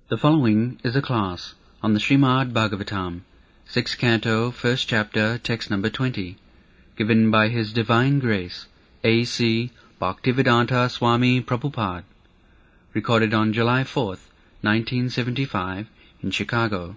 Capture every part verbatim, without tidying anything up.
The following is a class on the Srimad Bhagavatam, sixth canto, first chapter, text number twenty, given by His Divine Grace, A C Bhaktivedanta Swami Prabhupada, recorded on July fourth, nineteen seventy-five, in Chicago.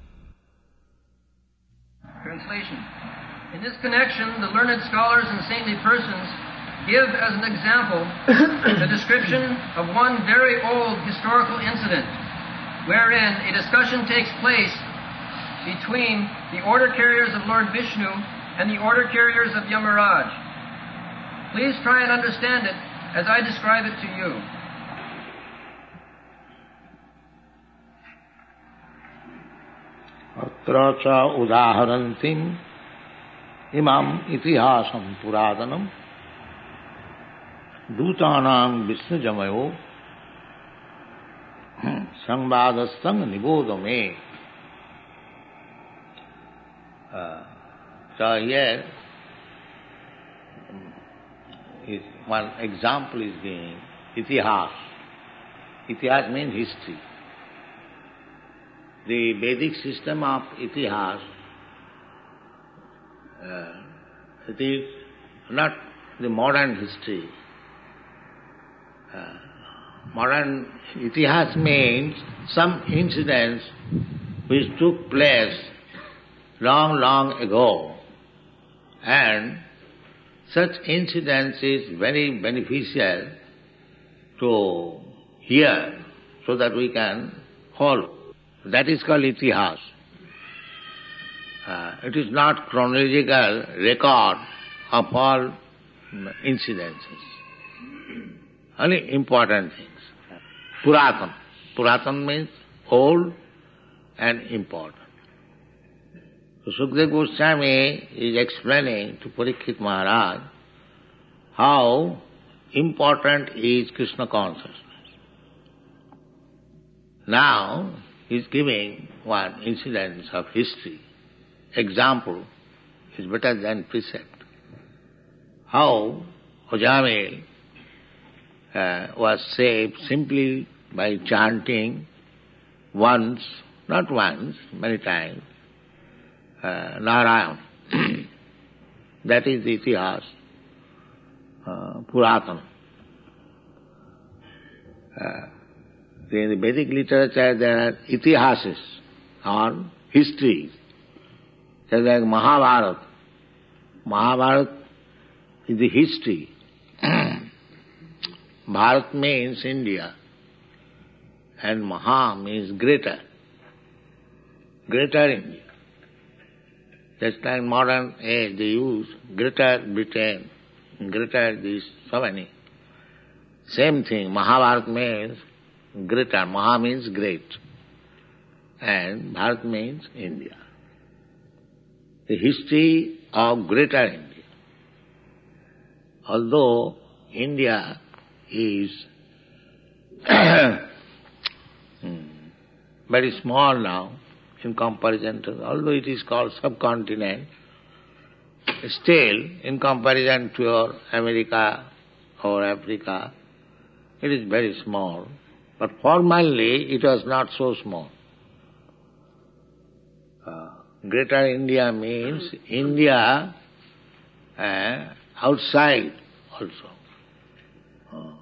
Translation. In this connection, the learned scholars and saintly persons give as an example the description of one very old historical incident, wherein a discussion takes place between the order carriers of Lord Vishnu and the order carriers of Yamaraj. Please try and understand it as I describe it to you. Atra cha udaharantim imam itihasam puradanam dutanam Vishnu jamayo Samvadastang nibodame. Uh, so here is one example is given, itihas. Itihas means history. The Vedic system of itihas, uh, it is not the modern history. Uh, Modern itihas means some incidents which took place long, long ago, and such incidents is very beneficial to hear so that we can follow. That is called itihas. Uh, it is not chronological record of all incidences, only important things. Puratan. Puratan means old and important. So Sukadeva Goswami is explaining to Parikshit Maharaj how important is Krishna consciousness. Now he is giving one incident of history. Example is better than precept. How Hojamel uh, was saved simply by chanting once, not once, many times, uh, Narayan. That is the itihas, uh, Puratan. Uh, in the Vedic literature there are itihases, or histories. There is like Mahabharata. Mahabharata is the history. Bharat means India, and Maha means greater. Greater India. Just like in modern age they use Greater Britain, greater this, so many. Same thing, Mahabharata means greater, Maha means great, and Bharat means India. The history of greater India. Although India is very small now in comparison to, although it is called subcontinent, still in comparison to your America or Africa, it is very small. But formally it was not so small. Uh, Greater India means India uh, outside also. Uh,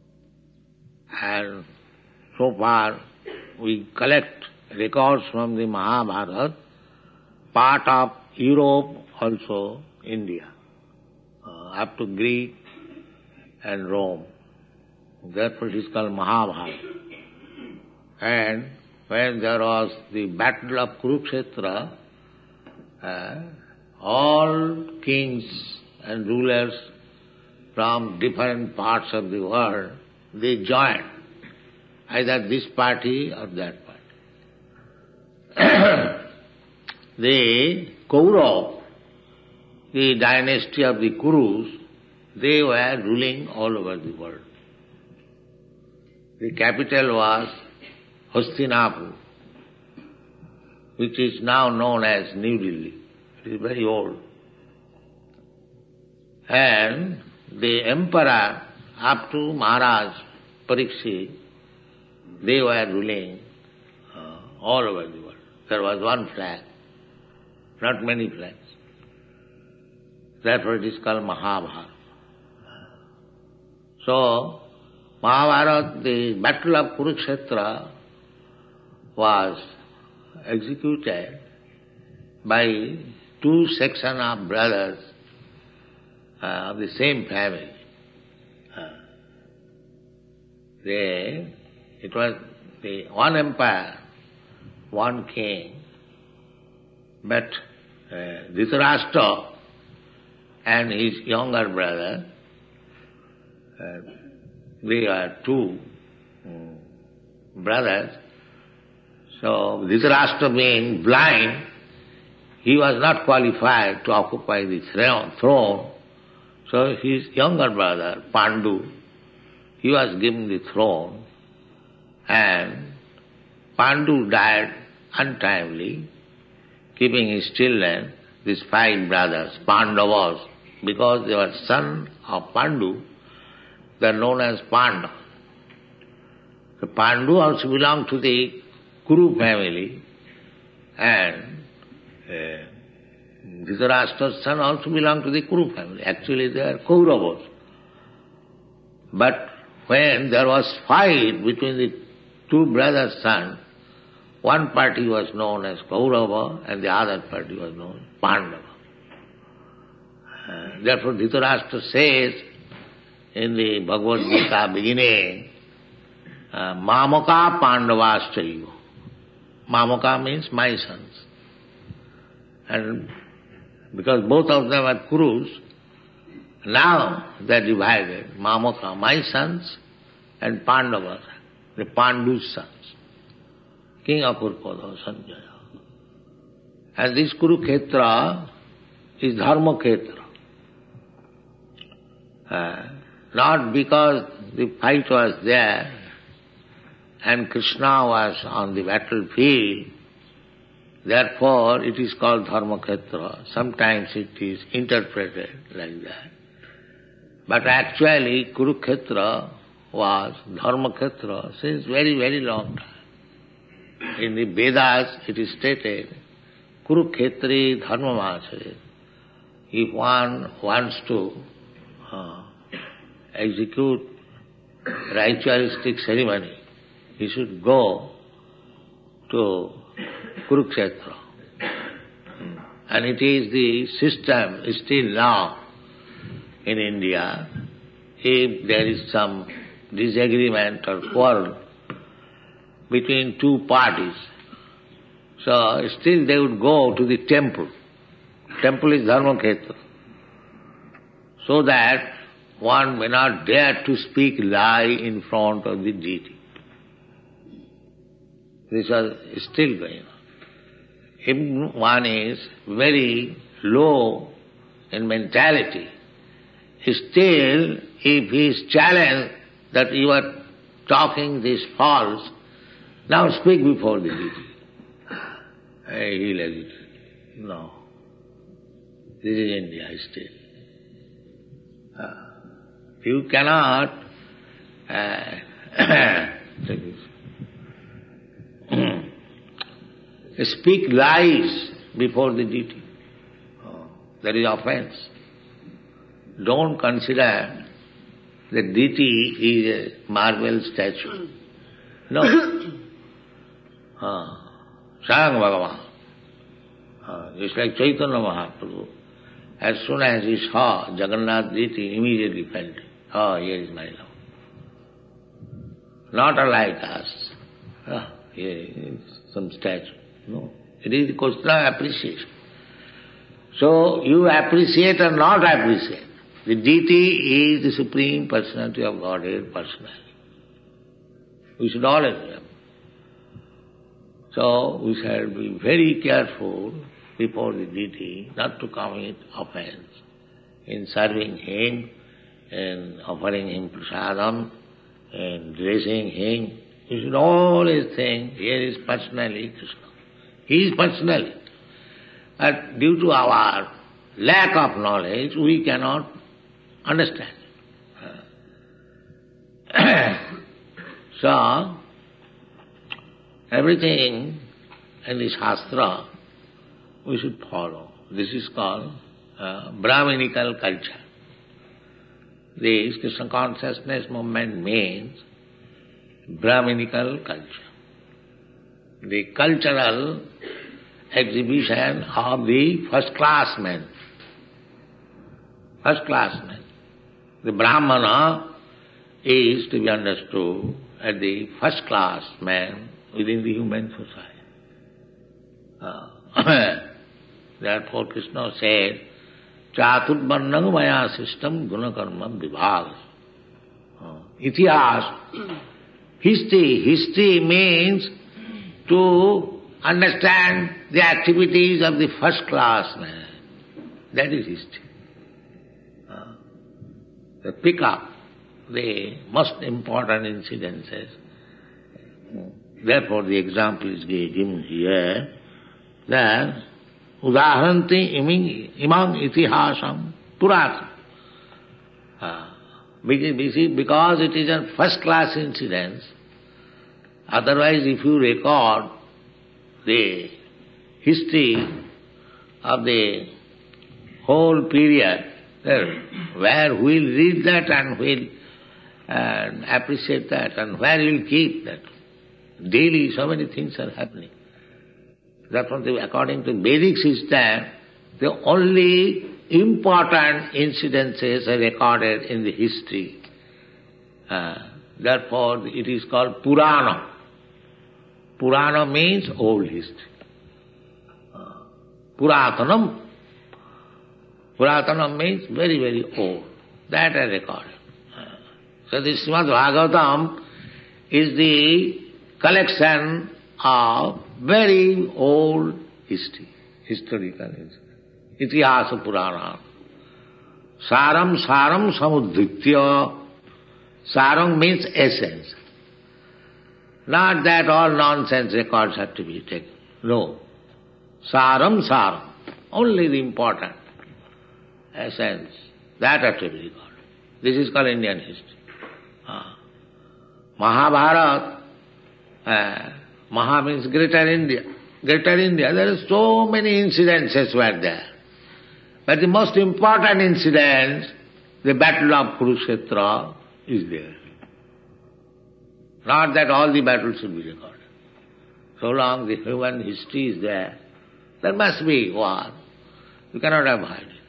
and so far we collect records from the Mahabharata, part of Europe also India, uh, up to Greece and Rome. Therefore it is called Mahabharata. And when there was the battle of Kurukshetra, uh, all kings and rulers from different parts of the world, they joined either this party or that party. The Kaurav, the dynasty of the Kurus, they were ruling all over the world. The capital was Hastinapur, which is now known as New Delhi. It is very old. And the emperor up to Maharaj Parikshit, they were ruling all over the world. There was one flag, not many flags. Therefore it is called Mahabharata. So, Mahabharata, the battle of Kurukshetra, was executed by two sections of brothers uh, of the same family. Uh, they, it was the one empire, one king, but uh, Dhritarashtra and his younger brother, uh, they are two um, brothers. So Dhritarashtra being blind, he was not qualified to occupy the throne. So his younger brother, Pandu, he was given the throne, and Pandu died untimely, keeping his children, these five brothers, Pandavas, because they were sons of Pandu, they are known as Pandavas. So Pandu also belonged to the Kuru family, and uh, Dhritarashtra's son also belonged to the Kuru family. Actually they are Kauravas. But when there was fight between the two brothers' sons, one party was known as Kaurava and the other party was known as Pandava. Uh, therefore Dhritarashtra says in the Bhagavad Gita beginning, uh, Mamaka Pandavaschayo. Mamaka means my sons. And because both of them are Kurus, now they are divided. Mamaka, my sons, and Pandavas, the Pandu's sons. King of Kurupada, Sanjaya. And this Kurukshetra is Dharmakhetra. Uh, not because the fight was there and Krishna was on the battlefield, therefore it is called Dharmakhetra. Sometimes it is interpreted like that. But actually Kurukshetra was Dharmakhetra since very, very long time. In the Vedas it is stated, Kurukhetri Dharmamase. If one wants to uh, execute ritualistic ceremony, he should go to Kurukshetra. And it is the system still now in India. If there is some disagreement or quarrel between two parties, so still they would go to the temple. Temple is Dharmakhetra. So that one may not dare to speak lie in front of the deity. This is still going on. If one is very low in mentality, still if he is challenged that you are talking this false, now speak before the deity. He'll hesitate. No. This is India still. Uh, you cannot uh, speak lies before the deity. Oh, that is offense. Don't consider the deity is a marble statue. No. uh, Sayang Bhagavan. Uh, it's like Chaitanya Mahaprabhu. As soon as he saw Jagannath deity, immediately felt, oh, here is my love. Not like us. Oh, here is some statue. No. It is the question of appreciation. So, you appreciate or not appreciate. The deity is the Supreme Personality of Godhead personally. We should always remember. So, we shall be very careful before the deity not to commit offense in serving him, in offering him prasadam, in dressing him. We should always think, here is personally Krishna. He is personally. But due to our lack of knowledge, we cannot understand. So, everything in the Shastra, we should follow. This is called uh, Brahminical culture. This Krishna consciousness movement means Brahminical culture. The cultural exhibition of the first class men. First class men. The Brahmana is to be understood as the first class man within the human society. Uh, therefore Krishna said, Chaturvarnang maya system gunakarma vibhag. Uh, Itihas, history. History means to understand the activities of the first class man. That is history. Uh, to pick up the most important incidences. Therefore the example is given here that udaharanti imam itihasam purat. Uh, because it is a first class incident, otherwise if you record the history of the whole period, where we will read that and we will uh, appreciate that and where we will keep that. Daily so many things are happening. Therefore, according to Vedic system, the only important incidences are recorded in the history. Uh, therefore, it is called Purana. Purana means old history. Uh, Puratanam. Puratanam means very, very old. That I recorded. Uh, so the Srimad Bhagavatam is the collection of very old history, historical history. Itihasa Purana. Saram saram samudritya. Saram means essence. Not that all nonsense records have to be taken. No. Saram saram. Only the important essence. That has to be recorded. This is called Indian history. Ah. Mahabharata. Uh, Maha means Greater India. Greater India, there are so many incidences were there. But the most important incident, the battle of Kurukshetra, is there. Not that all the battles should be recorded. So long the human history is there, there must be war. You cannot avoid it.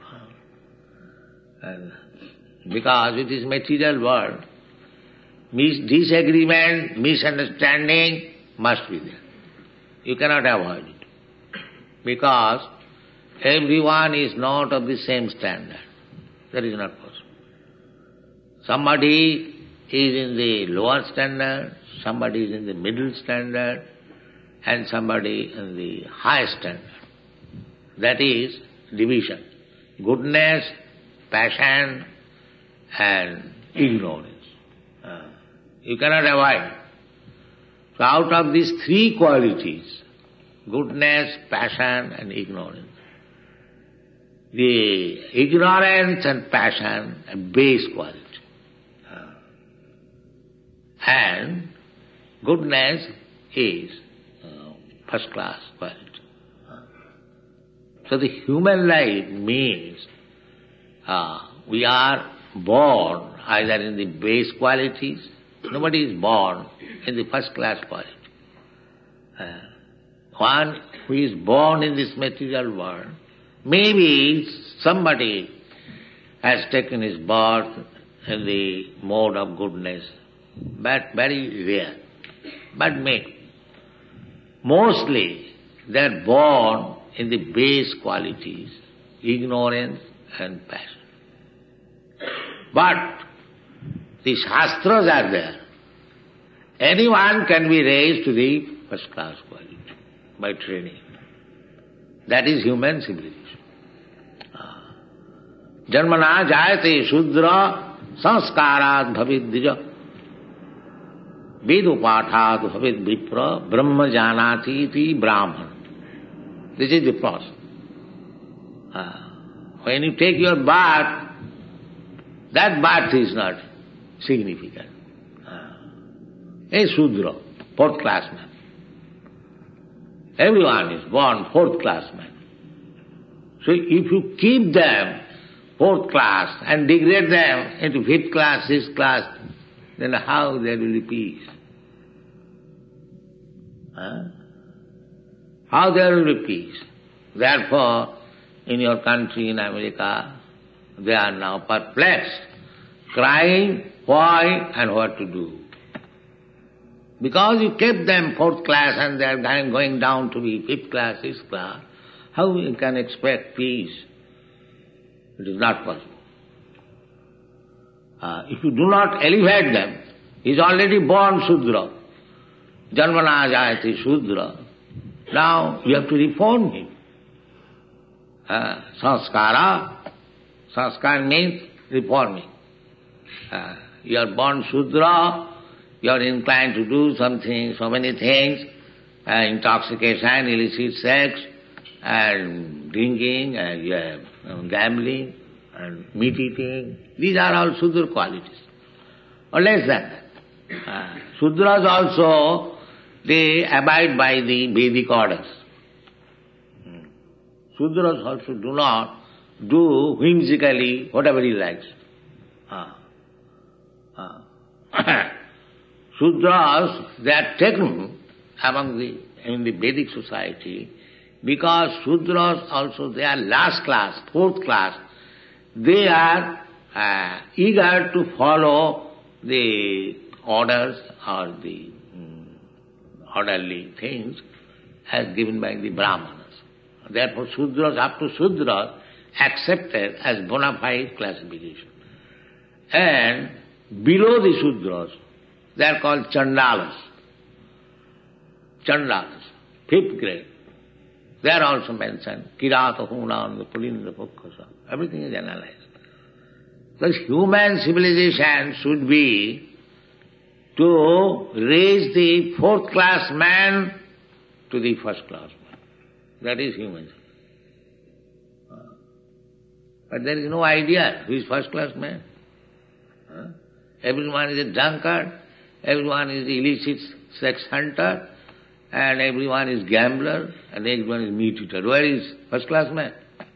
And because it is material world, mis- disagreement, misunderstanding must be there. You cannot avoid it. Because everyone is not of the same standard. That is not possible. Somebody is in the lower standard, somebody is in the middle standard, and somebody in the high standard. That is division. Goodness, passion, and ignorance. Uh, you cannot avoid. So out of these three qualities, goodness, passion, and ignorance, the ignorance and passion are base quality. Uh, and goodness is uh, first class quality. Uh, so the human life means uh, we are born either in the base qualities. Nobody is born in the first class quality. Uh, one who is born in this material world, maybe somebody has taken his birth in the mode of goodness, but very rare. But maybe. Mostly they are born in the base qualities, ignorance and passion. But the Shastras are there. Anyone can be raised to the first class quality by training. That is human civilization. Janmana jayate shudra sanskarat bhavid dija vedu pathat bhavid vipra brahma janati iti brahman. This is the process. Uh, when you take your birth, that birth is not significant. Uh, a Shudra, fourth class man. Everyone is born fourth class man. So if you keep them fourth class and degrade them into fifth class, sixth class, then how there will be peace? Huh? How there will be peace? Therefore, in your country, in America, they are now perplexed, crying why and what to do. Because you kept them fourth class and they are going down to be fifth class, sixth class, how you can expect peace? It is not possible. Uh, if you do not elevate them, he is already born Shudra. Janmana jayati Shudra. Now you have to reform him. Uh, sanskara. Sanskara means reforming. Uh, you are born Shudra, you are inclined to do something, so many things, uh, intoxication, illicit sex, and drinking, and uh, gambling, and meat eating. These are all Shudra qualities. Or less than that. Uh, Shudras also, they abide by the Vedic orders. Hmm. Shudras also do not do whimsically whatever he likes. Uh, uh. Shudras, they are taken among the, in the Vedic society because Shudras also, they are last class, fourth class. They are uh, eager to follow the orders or the um, orderly things as given by the Brahmanas. Therefore Shudras, up to Shudras, accepted as bona fide classification. And below the Shudras, they are called Chandalas. Chandalas, fifth grade. They are also mentioned. Kirata, Hunan, the Pulinda, Pukkasa. Everything is analyzed. Because human civilization should be to raise the fourth class man to the first class man. That is human civilization. But there is no idea who is first class man. Huh? Everyone is a drunkard, everyone is illicit sex hunter, and everyone is gambler, and everyone is meat eater. Where is first class man?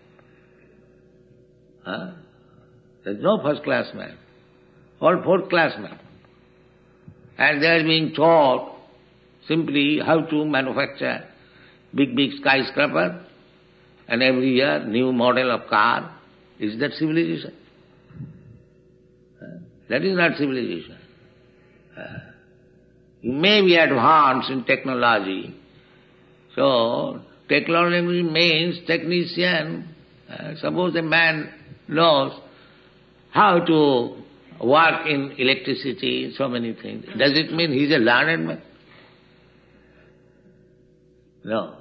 Huh? There is no first class man. All fourth class men. And they are being taught simply how to manufacture big, big skyscraper, and every year new model of car. Is that civilization? That is not civilization. You may be advanced in technology. So, technology means technician. Uh, suppose a man knows how to work in electricity, so many things. Does it mean he is a learned man? No.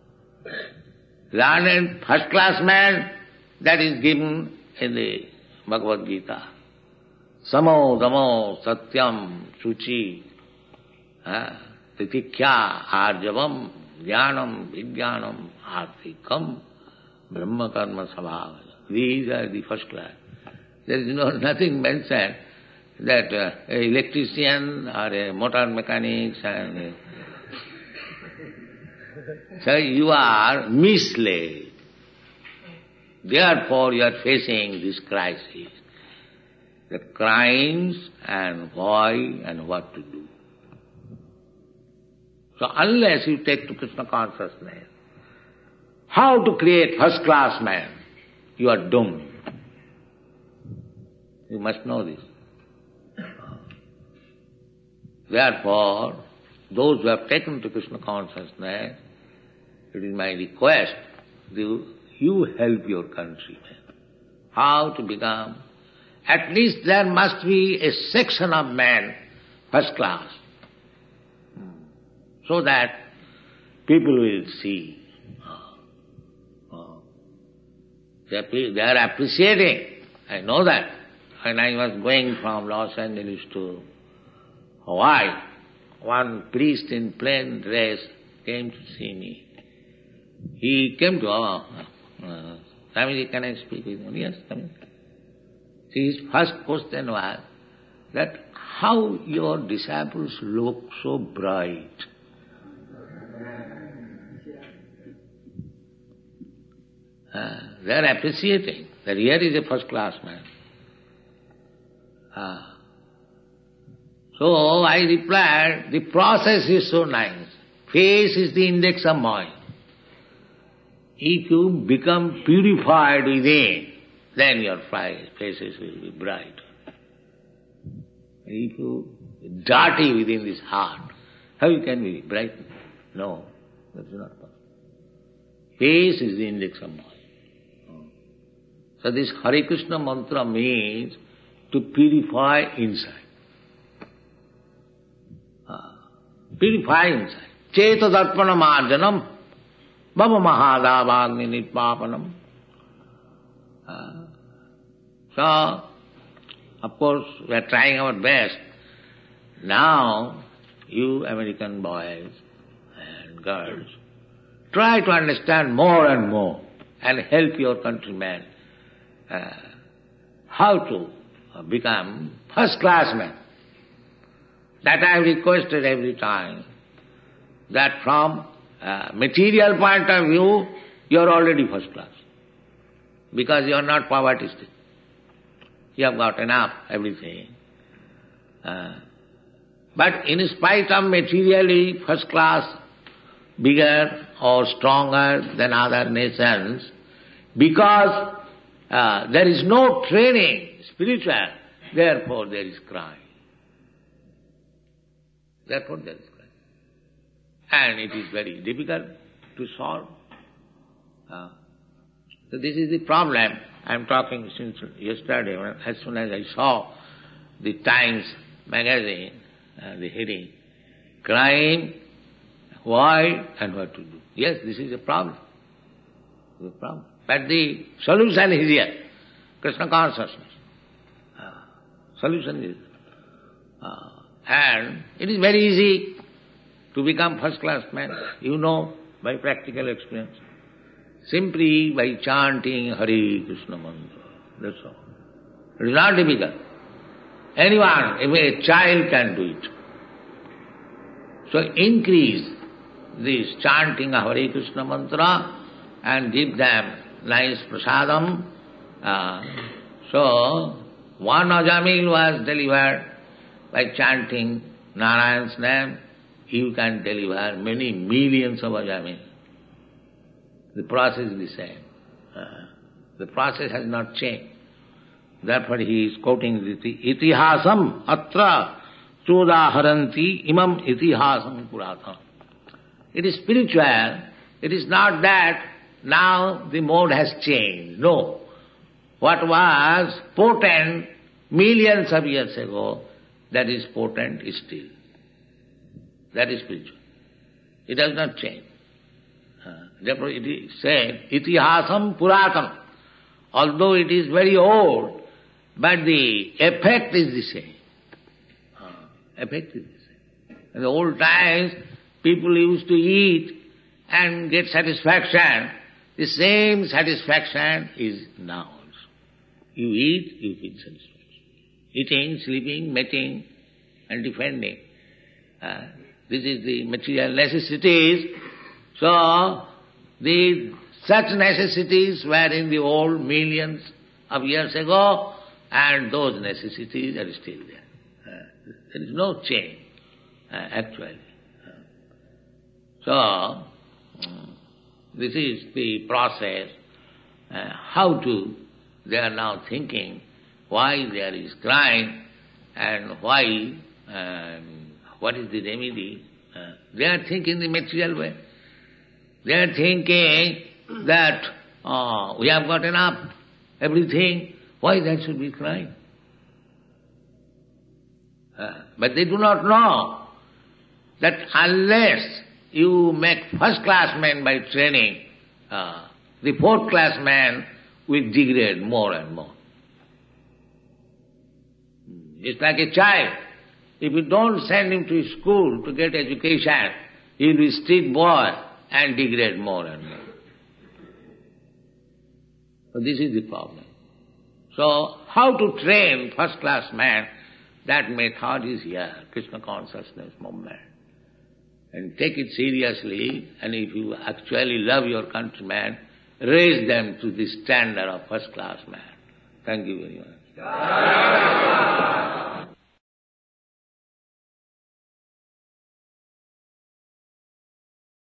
Learned first class man, that is given in the Bhagavad Gita. Samo, damo, satyam, suchi, titikya, arjavam, jnanam, vijnanam, artikam, brahma karma sabhavaya. These are the first class. There is no nothing mentioned that uh, a electrician or a motor mechanics and uh, so you are misled. Therefore you are facing this crisis. The crimes and why and what to do. So unless you take to Krishna consciousness, how to create first class man, you are doomed. You must know this. Therefore, those who have taken to Krishna consciousness, it is my request, you, you help your countrymen. How to become, at least there must be a section of men, first class, so that people will see. They are appreciating, I know that. When I was going from Los Angeles to Hawaii, one priest in plain dress came to see me. He came to, oh, uh, Swamiji, can I speak with him? Yes, come in. See, his first question was that how your disciples look so bright. Uh, they are appreciating that here is a first-class man. Uh, so I replied, the process is so nice. Face is the index of mind. If you become purified within, then your faces will be bright. If you dirty within this heart, how you can be bright? No, that is not possible. Face is the index of mind. So this Hare Krishna mantra means to purify inside. Uh, purify inside. Cheta darpana marjanam, bhava mahadavagni nitpapanam. Uh, so, of course, we are trying our best. Now, you American boys and girls, try to understand more and more and help your countrymen uh, how to uh, become first-class men. That I have requested every time, that from uh, material point of view, you are already first class. Because you are not poverty-stricken. You have got enough, everything. Uh, but in spite of materially first class, bigger or stronger than other nations, because uh, there is no training, spiritual, therefore there is crime. Therefore there is crime. And it is very difficult to solve. Uh, so this is the problem. I am talking since yesterday, as soon as I saw the Times magazine, uh, the heading, crime, why and what to do. Yes, this is a problem. This is a problem. But the solution is here. Krishna consciousness. Uh, solution is uh, and it is very easy to become first-class man. You know by practical experience. Simply by chanting Hare Krishna mantra. That's all. It is not difficult. Anyone, even a child can do it. So increase this chanting of Hare Krishna mantra and give them nice prasadam. Uh, so, one Ajamil was delivered by chanting Narayan's name. You can deliver many millions of Ajamil. The process is the same. Uh, the process has not changed. Therefore he is quoting the itihasam atra chodaharanti imam itihasam puratam. It is spiritual. It is not that now the mode has changed. No. What was potent millions of years ago, that is potent still. That is spiritual. It does not change. Uh, therefore it is said, itihasam puratam. Although it is very old, but the effect is the same. Uh, effect is the same. In the old times, people used to eat and get satisfaction. The same satisfaction is now also. You eat, you feel satisfaction. Eating, sleeping, mating, and defending. Uh, this is the material necessities. So, the such necessities were in the old millions of years ago, and those necessities are still there. Uh, there is no change, uh, actually. Uh, so, um, this is the process. Uh, how to, they are now thinking why there is crime and why, um, what is the remedy. Uh, they are thinking the material way. They are thinking that uh, we have got enough, everything, why that should be crime? Uh, but they do not know that unless you make first-class man by training, uh, the fourth-class man will degrade more and more. It's like a child. If you don't send him to school to get education, he will be a street boy and degrade more and more. So this is the problem. So how to train first-class man? That method is here, Krishna consciousness movement. And take it seriously, and if you actually love your countrymen, raise them to the standard of first class man. Thank you very much.